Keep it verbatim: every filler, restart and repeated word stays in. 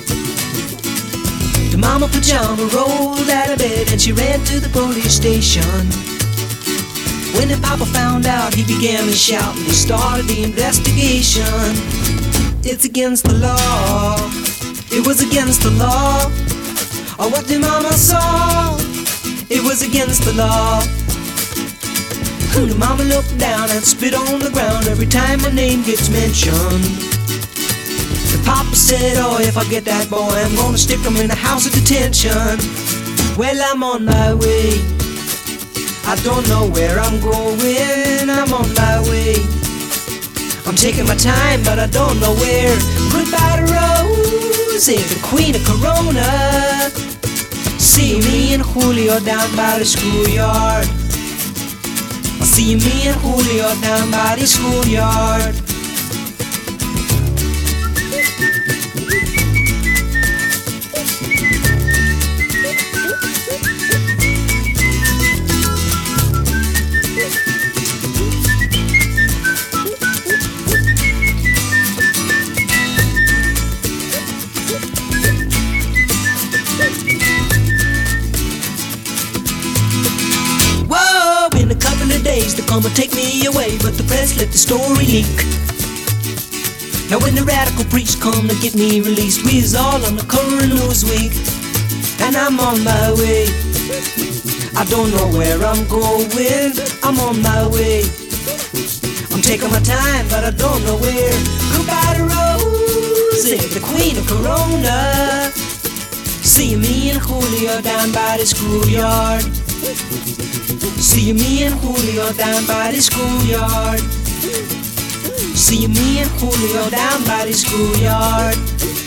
The mama pajama rolled out of bed and she ran to the police station. When the papa found out, he began to shout and he started the investigation. It's against the law. It was against the law. Or what the mama saw, it was against the law. The mama looked down and spit on the ground every time my name gets mentioned. The papa said, oh, if I get that boy, I'm gonna stick him in the house of detention. Well, I'm on my way. I don't know where I'm going. I'm on my way. I'm taking my time, but I don't know where. Goodbye to Rosie, the queen of Corona. See me and Julio down by the schoolyard. I'll see me and Julio down by the schoolyard. Days to come and take me away, but the press let the story leak. Now when the radical preach come to get me released, we is all on the current news week. And I'm on my way. I don't know where I'm going. I'm on my way. I'm taking my time, but I don't know where. Goodbye to Rosie, the queen of Corona. See me and Julio down by the schoolyard. See me and Julio down by the schoolyard. See me and Julio down by the schoolyard.